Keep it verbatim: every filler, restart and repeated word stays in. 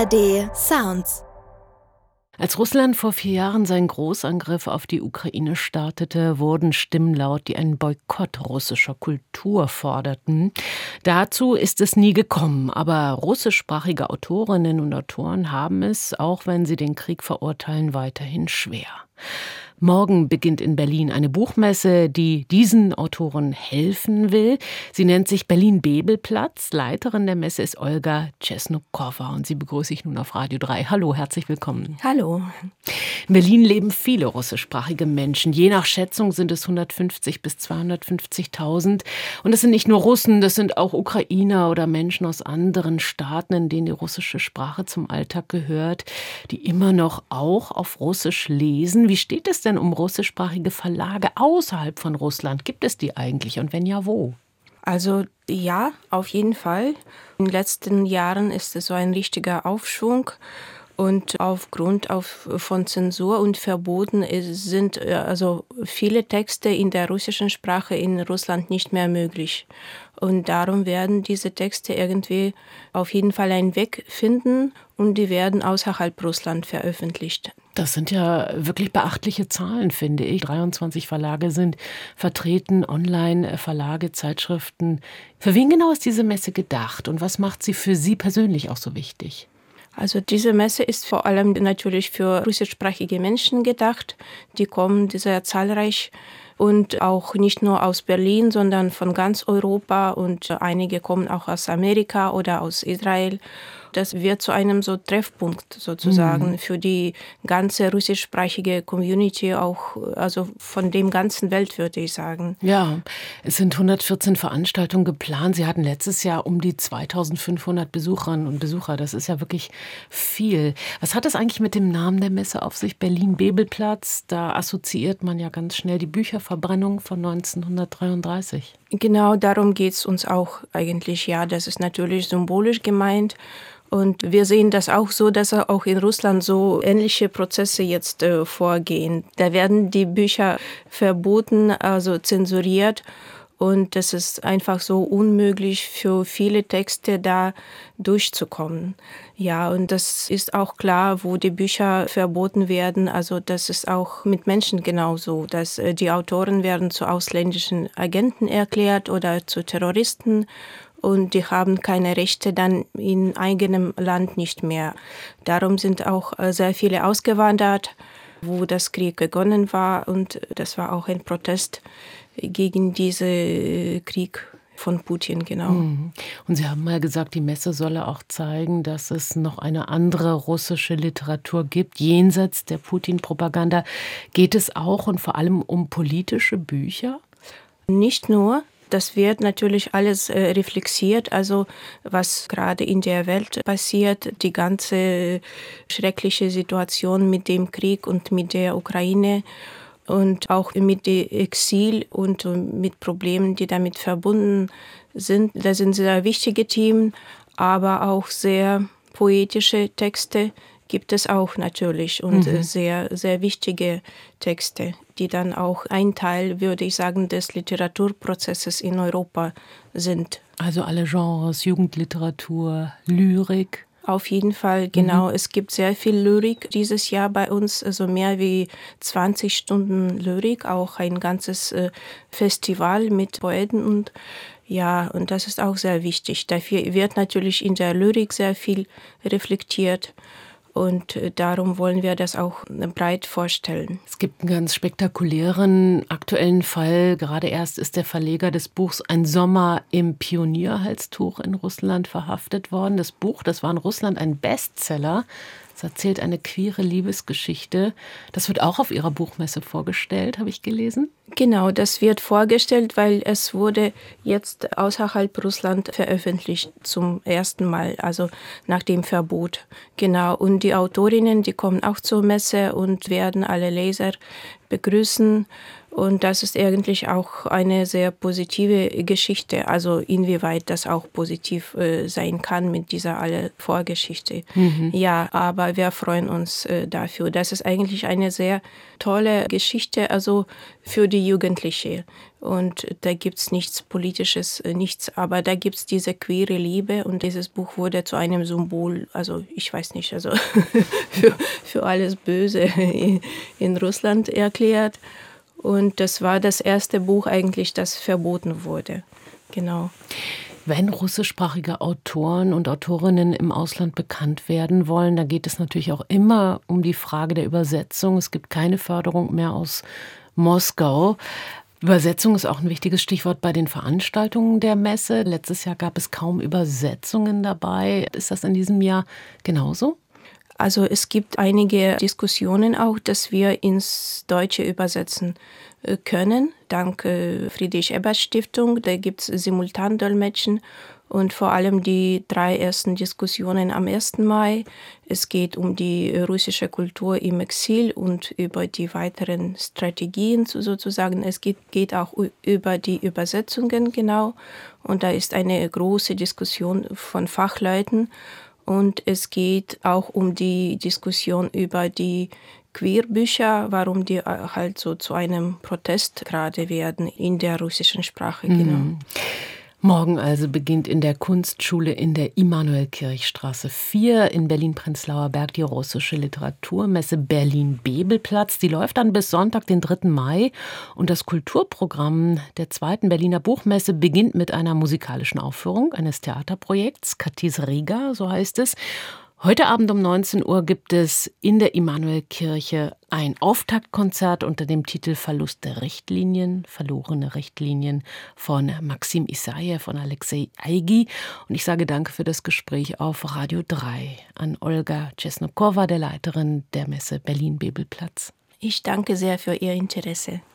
A R D Sounds. Als Russland vor vier Jahren seinen Großangriff auf die Ukraine startete, wurden Stimmen laut, die einen Boykott russischer Kultur forderten. Dazu ist es nie gekommen, aber russischsprachige Autorinnen und Autoren haben es, auch wenn sie den Krieg verurteilen, weiterhin schwer. Morgen beginnt in Berlin eine Buchmesse, die diesen Autoren helfen will. Sie nennt sich Berlin-Bebel-Platz. Leiterin der Messe ist Olga Czesnokowa und sie begrüße ich nun auf Radio drei. Hallo, herzlich willkommen. Hallo. In Berlin leben viele russischsprachige Menschen. Je nach Schätzung sind es hundertfünfzig bis zweihundertfünfzigtausend. Und das sind nicht nur Russen, das sind auch Ukrainer oder Menschen aus anderen Staaten, in denen die russische Sprache zum Alltag gehört, die immer noch auch auf Russisch lesen. Wie steht es denn um russischsprachige Verlage außerhalb von Russland? Gibt es die eigentlich und wenn ja, wo? Also ja, auf jeden Fall. In den letzten Jahren ist es so ein richtiger Aufschwung. Und aufgrund auf, von Zensur und Verboten sind also viele Texte in der russischen Sprache in Russland nicht mehr möglich. Und darum werden diese Texte irgendwie auf jeden Fall einen Weg finden und die werden außerhalb Russland veröffentlicht. Das sind ja wirklich beachtliche Zahlen, finde ich. dreiundzwanzig Verlage sind vertreten, Online-Verlage, Zeitschriften. Für wen genau ist diese Messe gedacht und was macht sie für Sie persönlich auch so wichtig? Also diese Messe ist vor allem natürlich für russischsprachige Menschen gedacht. Die kommen sehr zahlreich und auch nicht nur aus Berlin, sondern von ganz Europa und einige kommen auch aus Amerika oder aus Israel. Das wird zu einem so Treffpunkt sozusagen mhm. für die ganze russischsprachige Community, auch also von dem ganzen Welt, würde ich sagen. Ja, es sind hundertvierzehn Veranstaltungen geplant. Sie hatten letztes Jahr um die zweitausendfünfhundert Besucherinnen und Besucher. Das ist ja wirklich viel. Was hat das eigentlich mit dem Namen der Messe auf sich? Berlin-Bebel-Platz, da assoziiert man ja ganz schnell die Bücherverbrennung von neunzehnhundertdreiunddreißig. Genau, darum geht es uns auch eigentlich. Ja, das ist natürlich symbolisch gemeint. Und wir sehen das auch so, dass auch in Russland so ähnliche Prozesse jetzt äh, vorgehen. Da werden die Bücher verboten, also zensuriert. Und es ist einfach so unmöglich für viele Texte da durchzukommen. Ja, und das ist auch klar, wo die Bücher verboten werden. Also das ist auch mit Menschen genauso, dass äh, die Autoren werden zu ausländischen Agenten erklärt oder zu Terroristen. Und die haben keine Rechte dann in eigenem Land nicht mehr. Darum sind auch sehr viele ausgewandert, wo das Krieg begonnen war. Und das war auch ein Protest gegen diesen Krieg von Putin, genau. Und Sie haben mal gesagt, die Messe solle auch zeigen, dass es noch eine andere russische Literatur gibt. Jenseits der Putin-Propaganda geht es auch und vor allem um politische Bücher? Nicht nur. Das wird natürlich alles äh, reflexiert, also was gerade in der Welt passiert, die ganze schreckliche Situation mit dem Krieg und mit der Ukraine und auch mit dem Exil und mit Problemen, die damit verbunden sind. Das sind sehr wichtige Themen, aber auch sehr poetische Texte gibt es auch natürlich und mhm. sehr, sehr wichtige Texte, die dann auch ein Teil, würde ich sagen, des Literaturprozesses in Europa sind. Also alle Genres, Jugendliteratur, Lyrik? Auf jeden Fall, genau. Mhm. Es gibt sehr viel Lyrik dieses Jahr bei uns, also mehr wie zwanzig Stunden Lyrik, auch ein ganzes äh, Festival mit Poeten und ja, und das ist auch sehr wichtig. Dafür wird natürlich in der Lyrik sehr viel reflektiert. Und darum wollen wir das auch breit vorstellen. Es gibt einen ganz spektakulären aktuellen Fall. Gerade erst ist der Verleger des Buchs Ein Sommer im Pionierhalstuch in Russland verhaftet worden. Das Buch, das war in Russland ein Bestseller. Es erzählt eine queere Liebesgeschichte. Das wird auch auf Ihrer Buchmesse vorgestellt, habe ich gelesen. Genau, das wird vorgestellt, weil es wurde jetzt außerhalb Russland veröffentlicht zum ersten Mal, also nach dem Verbot. Genau, und die Autorinnen, die kommen auch zur Messe und werden alle Leser begrüßen. Und das ist eigentlich auch eine sehr positive Geschichte, also inwieweit das auch positiv äh, sein kann mit dieser alle Vorgeschichte. Mhm. Ja, aber wir freuen uns äh, dafür. Das ist eigentlich eine sehr tolle Geschichte, also für die Jugendliche. Und da gibt es nichts Politisches, nichts, aber da gibt es diese queere Liebe und dieses Buch wurde zu einem Symbol, also ich weiß nicht, also für, für alles Böse in, in Russland erklärt. Und das war das erste Buch eigentlich, das verboten wurde. Genau. Wenn russischsprachige Autoren und Autorinnen im Ausland bekannt werden wollen, da geht es natürlich auch immer um die Frage der Übersetzung. Es gibt keine Förderung mehr aus Moskau. Übersetzung ist auch ein wichtiges Stichwort bei den Veranstaltungen der Messe. Letztes Jahr gab es kaum Übersetzungen dabei. Ist das in diesem Jahr genauso? Also es gibt einige Diskussionen auch, dass wir ins Deutsche übersetzen können, dank Friedrich-Ebert-Stiftung. Da gibt es Simultandolmetschen und vor allem die drei ersten Diskussionen am ersten Mai. Es geht um die russische Kultur im Exil und über die weiteren Strategien sozusagen. Es geht, geht auch über die Übersetzungen genau und da ist eine große Diskussion von Fachleuten. Und es geht auch um die Diskussion über die Queerbücher, warum die halt so zu einem Protest gerade werden in der russischen Sprache. Mhm. Genau. Morgen also beginnt in der Kunstschule in der Immanuelkirchstraße vier in Berlin-Prenzlauer Berg die russische Literaturmesse Berlin-Bebelplatz. Die läuft dann bis Sonntag, den dritten Mai. Und das Kulturprogramm der zweiten Berliner Buchmesse beginnt mit einer musikalischen Aufführung eines Theaterprojekts, Katis Riga, so heißt es. Heute Abend um neunzehn Uhr gibt es in der Immanuelkirche ein Auftaktkonzert unter dem Titel Verlust der Richtlinien, verlorene Richtlinien von Maxim Isajew und Alexei Aigi. Und ich sage danke für das Gespräch auf Radio drei an Olga Czesnokowa, der Leiterin der Messe Berlin-Bebelplatz. Ich danke sehr für Ihr Interesse.